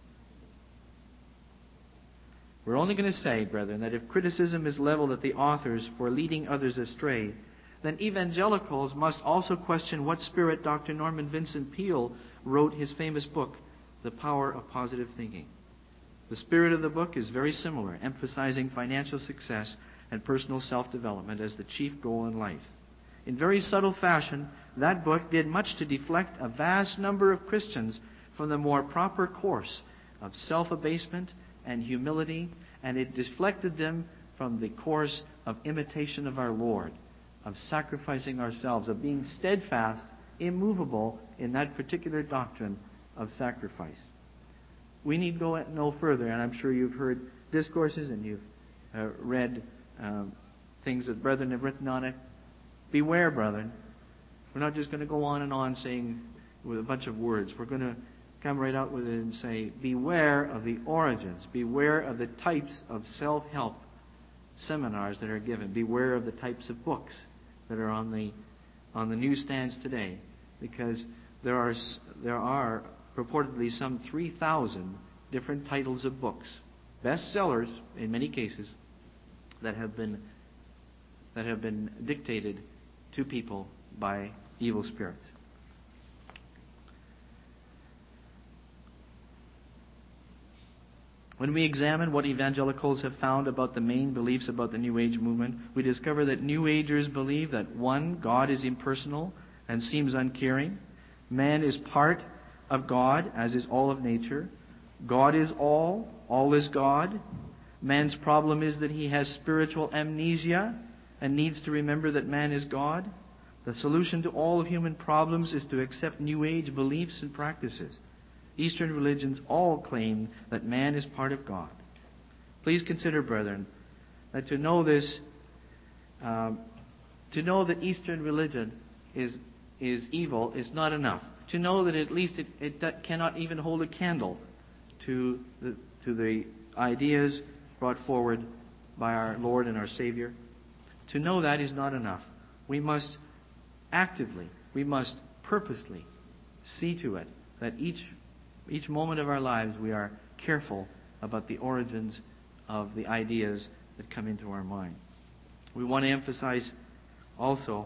We're only going to say, brethren, that if criticism is leveled at the authors for leading others astray, then evangelicals must also question what spirit Dr. Norman Vincent Peale wrote his famous book, The Power of Positive Thinking. The spirit of the book is very similar, emphasizing financial success and personal self-development as the chief goal in life. In very subtle fashion, that book did much to deflect a vast number of Christians from the more proper course of self-abasement and humility, and it deflected them from the course of imitation of our Lord, of sacrificing ourselves, of being steadfast, immovable in that particular doctrine of sacrifice. We need go no further, and I'm sure you've heard discourses and you've read things that brethren have written on it. Beware, brethren. We're not just going to go on and on saying with a bunch of words. We're going to come right out with it and say, beware of the origins. Beware of the types of self-help seminars that are given. Beware of the types of books that are on the newsstands today, because there are purportedly some 3,000 different titles of books, bestsellers in many cases, that have been dictated to people by evil spirits. When we examine what evangelicals have found about the main beliefs about the New Age movement, we discover that New Agers believe that 1, God is impersonal and seems uncaring. Man is part of God, as is all of nature. God is all is God. Man's problem is that he has spiritual amnesia and needs to remember that man is God. The solution to all of human problems is to accept New Age beliefs and practices. Eastern religions all claim that man is part of God. Please consider, brethren, that to know this, to know that Eastern religion is evil is not enough. To know that at least it cannot even hold a candle to the ideas brought forward by our Lord and our Savior. To know that is not enough. We must actively, we must purposely see to it that each moment of our lives we are careful about the origins of the ideas that come into our mind. We want to emphasize also,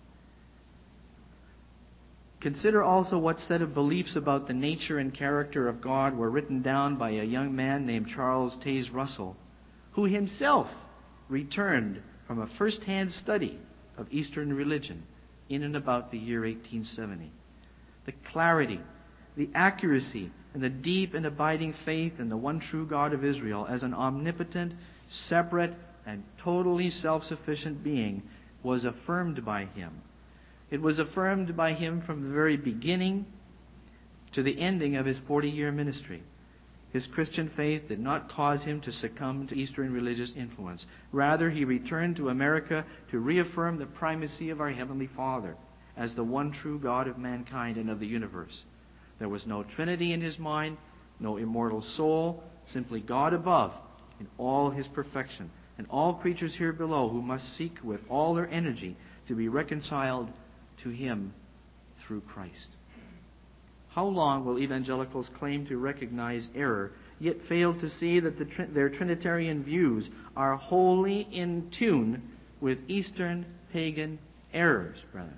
consider also what set of beliefs about the nature and character of God were written down by a young man named Charles Taze Russell, who himself returned from a first-hand study of Eastern religion in and about the year 1870. The clarity, the accuracy, and the deep and abiding faith in the one true God of Israel as an omnipotent, separate, and totally self-sufficient being was affirmed by him. It was affirmed by him from the very beginning to the ending of his 40-year ministry. His Christian faith did not cause him to succumb to Eastern religious influence. Rather, he returned to America to reaffirm the primacy of our Heavenly Father as the one true God of mankind and of the universe. There was no Trinity in his mind, no immortal soul, simply God above in all his perfection, and all creatures here below who must seek with all their energy to be reconciled to him through Christ. How long will evangelicals claim to recognize error, yet fail to see that their Trinitarian views are wholly in tune with Eastern pagan errors, brethren?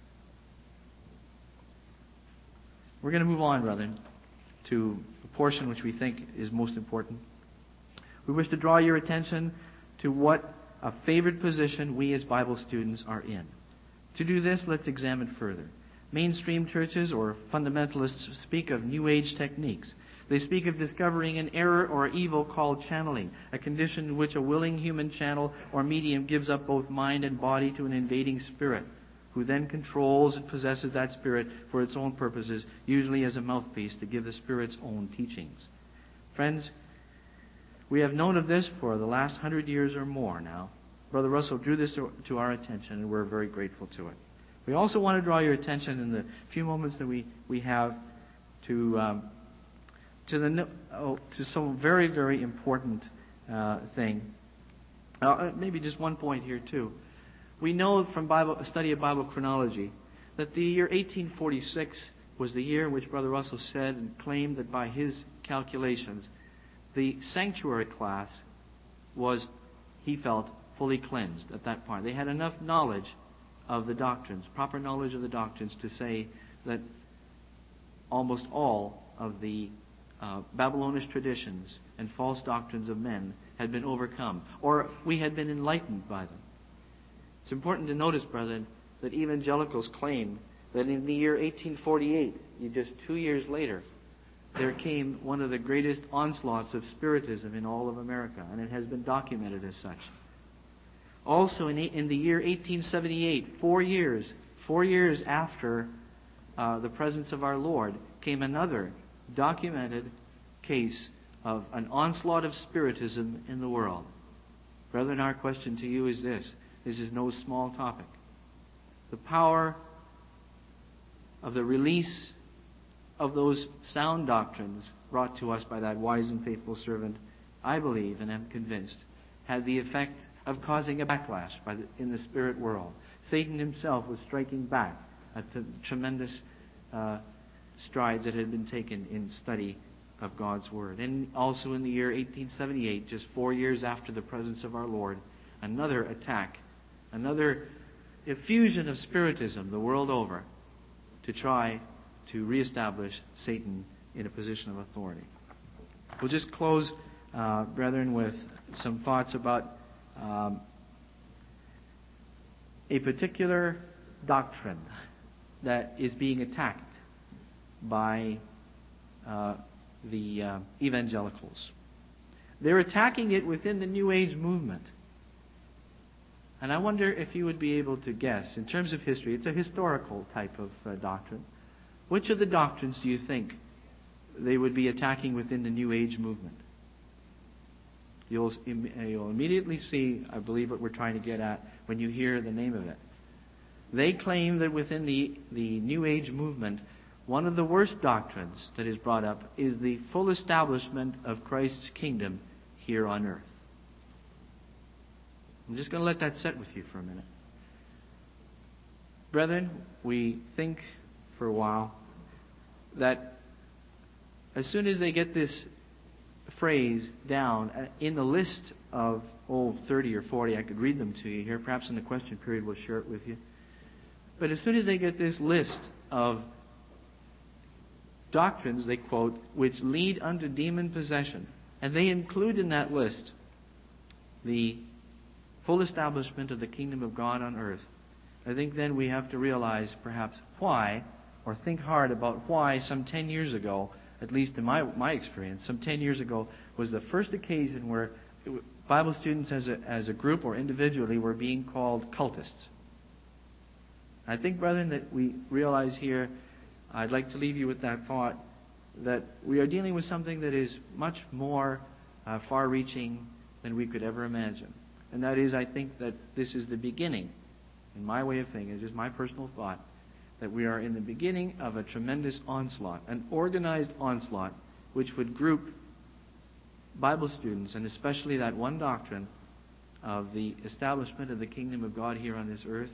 We're going to move on, brethren, to a portion which we think is most important. We wish to draw your attention to what a favored position we as Bible students are in. To do this, let's examine further. Mainstream churches or fundamentalists speak of New Age techniques. They speak of discovering an error or evil called channeling, a condition in which a willing human channel or medium gives up both mind and body to an invading spirit, who then controls and possesses that spirit for its own purposes, usually as a mouthpiece to give the spirit's own teachings. Friends, we have known of this for the last 100 years or more now. Brother Russell drew this to our attention, and we're very grateful to it. We also want to draw your attention in the few moments that we have to some very, very important thing. Maybe just one point here too. We know from a study of Bible chronology that the year 1846 was the year in which Brother Russell said and claimed that by his calculations, the sanctuary class was, he felt, fully cleansed at that point. They had enough knowledge of the doctrines, proper knowledge of the doctrines, to say that almost all of the Babylonish traditions and false doctrines of men had been overcome, or we had been enlightened by them. It's important to notice, brethren, that evangelicals claim that in the year 1848, just 2 years later, there came one of the greatest onslaughts of Spiritism in all of America, and it has been documented as such. Also, in the year 1878, 4 years after the presence of our Lord, came another documented case of an onslaught of Spiritism in the world. Brethren, our question to you is this. This is no small topic. The power of the release of those sound doctrines brought to us by that wise and faithful servant, I believe and am convinced, had the effect of causing a backlash in the spirit world. Satan himself was striking back at the tremendous strides that had been taken in study of God's Word. And also in the year 1878, just 4 years after the presence of our Lord, another attack, another effusion of Spiritism the world over to try to reestablish Satan in a position of authority. We'll just close, brethren, with some thoughts about a particular doctrine that is being attacked by the evangelicals. They're attacking it within the New Age movement. And I wonder if you would be able to guess, in terms of history, it's a historical type of doctrine. Which of the doctrines do you think they would be attacking within the New Age movement? You'll immediately see, I believe, what we're trying to get at when you hear the name of it. They claim that within the New Age movement, one of the worst doctrines that is brought up is the full establishment of Christ's kingdom here on earth. I'm just going to let that sit with you for a minute. Brethren, we think for a while that as soon as they get this phrase down in the list of 30 or 40, I could read them to you here. Perhaps in the question period we'll share it with you. But as soon as they get this list of doctrines, they quote, which lead unto demon possession, and they include in that list the full establishment of the kingdom of God on earth, I think then we have to realize perhaps why, or think hard about why some 10 years ago, at least in my experience, some 10 years ago was the first occasion where Bible students as a group or individually were being called cultists. I think, brethren, that we realize here, I'd like to leave you with that thought, that we are dealing with something that is much more far-reaching than we could ever imagine. And that is, I think that this is the beginning, in my way of thinking, it's just my personal thought, that we are in the beginning of a tremendous onslaught, an organized onslaught, which would group Bible students, and especially that one doctrine of the establishment of the kingdom of God here on this earth,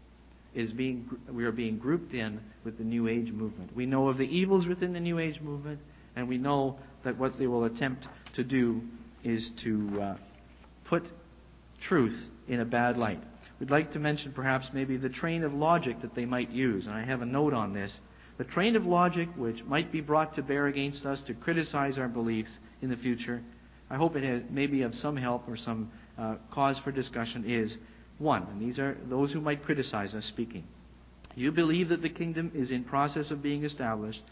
we are being grouped in with the New Age movement. We know of the evils within the New Age movement, and we know that what they will attempt to do is to put truth in a bad light. We'd like to mention perhaps maybe the train of logic that they might use, and I have a note on this. The train of logic which might be brought to bear against us to criticize our beliefs in the future, I hope it has maybe of some help or some cause for discussion, is one, and these are those who might criticize us speaking. You believe that the kingdom is in process of being established.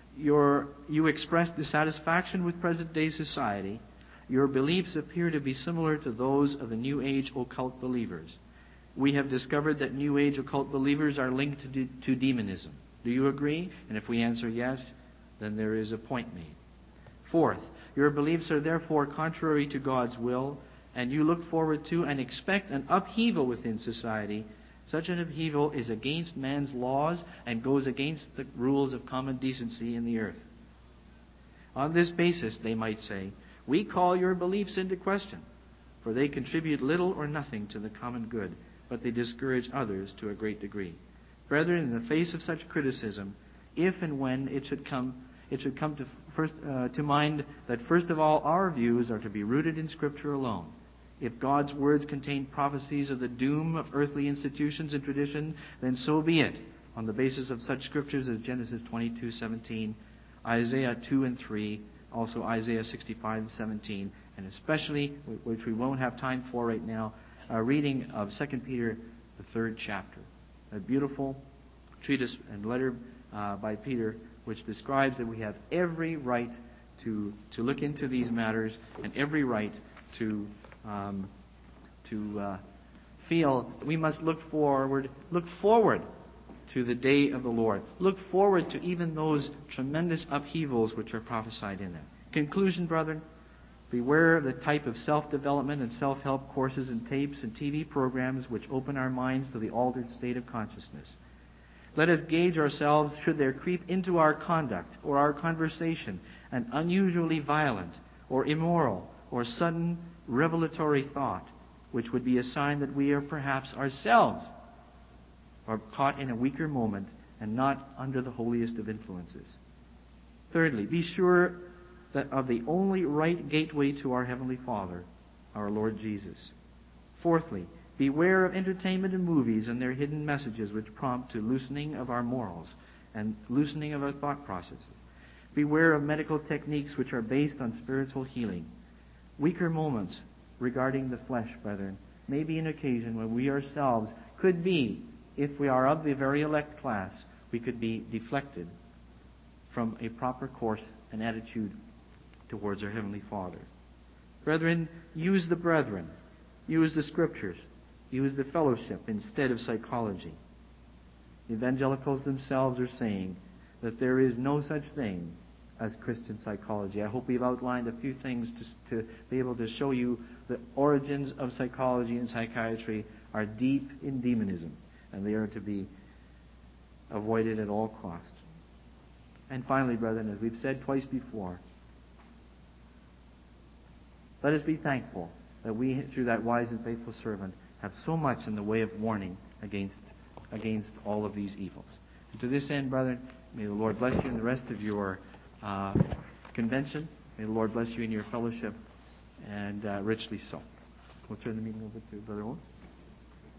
You express dissatisfaction with present-day society. Your beliefs appear to be similar to those of the New Age occult believers. We have discovered that New Age occult believers are linked to demonism. Do you agree? And if we answer yes, then there is a point made. Fourth, your beliefs are therefore contrary to God's will, and you look forward to and expect an upheaval within society. Such an upheaval is against man's laws and goes against the rules of common decency in the earth. On this basis, they might say, we call your beliefs into question, for they contribute little or nothing to the common good, but they discourage others to a great degree. Brethren, in the face of such criticism, if and when it should come to mind that first of all our views are to be rooted in Scripture alone. If God's words contain prophecies of the doom of earthly institutions and tradition, then so be it, on the basis of such scriptures as Genesis 22:17, Isaiah 2 and 3, also Isaiah 65:17, and especially, which we won't have time for right now, a reading of 2 Peter, the 3rd chapter. A beautiful treatise and letter by Peter, which describes that we have every right to look into these matters and every right to feel we must look forward to the day of the Lord. Look forward to even those tremendous upheavals which are prophesied in there. Conclusion, brethren, beware of the type of self-development and self-help courses and tapes and TV programs which open our minds to the altered state of consciousness. Let us gauge ourselves should there creep into our conduct or our conversation an unusually violent or immoral or sudden revelatory thought, which would be a sign that we are perhaps ourselves are caught in a weaker moment and not under the holiest of influences. Thirdly, be sure that of the only right gateway to our Heavenly Father, our Lord Jesus. Fourthly, beware of entertainment and movies and their hidden messages which prompt to loosening of our morals and loosening of our thought processes. Beware of medical techniques which are based on spiritual healing. Weaker moments regarding the flesh, brethren, may be an occasion when we ourselves could be, if we are of the very elect class, we could be deflected from a proper course and attitude towards our Heavenly Father. Brethren, use the Scriptures, use the fellowship instead of psychology. The evangelicals themselves are saying that there is no such thing as Christian psychology. I hope we've outlined a few things to be able to show you the origins of psychology and psychiatry are deep in demonism, and they are to be avoided at all costs. And finally, brethren, as we've said twice before, let us be thankful that we, through that wise and faithful servant, have so much in the way of warning against all of these evils. And to this end, brethren, may the Lord bless you in the rest of your convention. May the Lord bless you in your fellowship, and richly so. We'll turn the meeting over to Brother Owen.